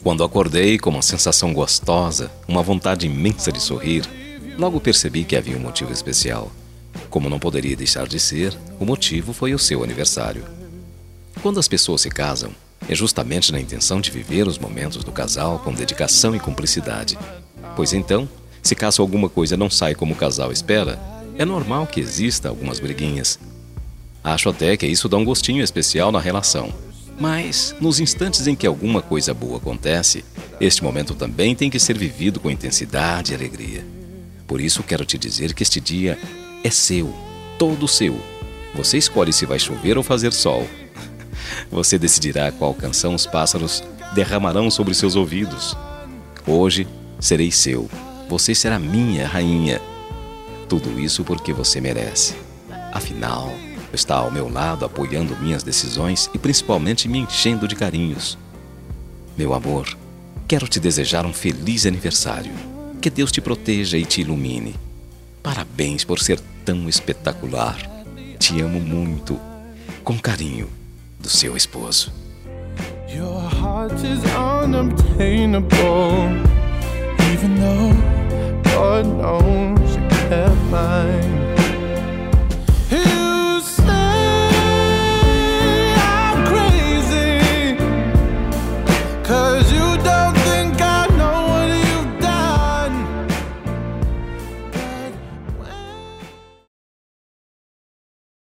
Quando acordei com uma sensação gostosa, uma vontade imensa de sorrir, logo percebi que havia um motivo especial. Como não poderia deixar de ser, o motivo foi o seu aniversário. Quando as pessoas se casam, é justamente na intenção de viver os momentos do casal com dedicação e cumplicidade. Pois então, se caso alguma coisa não sai como o casal espera, é normal que exista algumas briguinhas. Acho até que isso dá um gostinho especial na relação. Mas, nos instantes em que alguma coisa boa acontece, este momento também tem que ser vivido com intensidade e alegria. Por isso quero te dizer que este dia é seu, todo seu. Você escolhe se vai chover ou fazer sol. Você decidirá qual canção os pássaros derramarão sobre seus ouvidos. Hoje serei seu, você será minha rainha. Tudo isso porque você merece. Afinal, está ao meu lado apoiando minhas decisões e principalmente me enchendo de carinhos. Meu amor, quero te desejar um feliz aniversário. Que Deus te proteja e te ilumine. Parabéns por ser tão espetacular. Te amo muito. Com carinho, do seu esposo. Your heart is unobtainable, even though God knows you kept mine.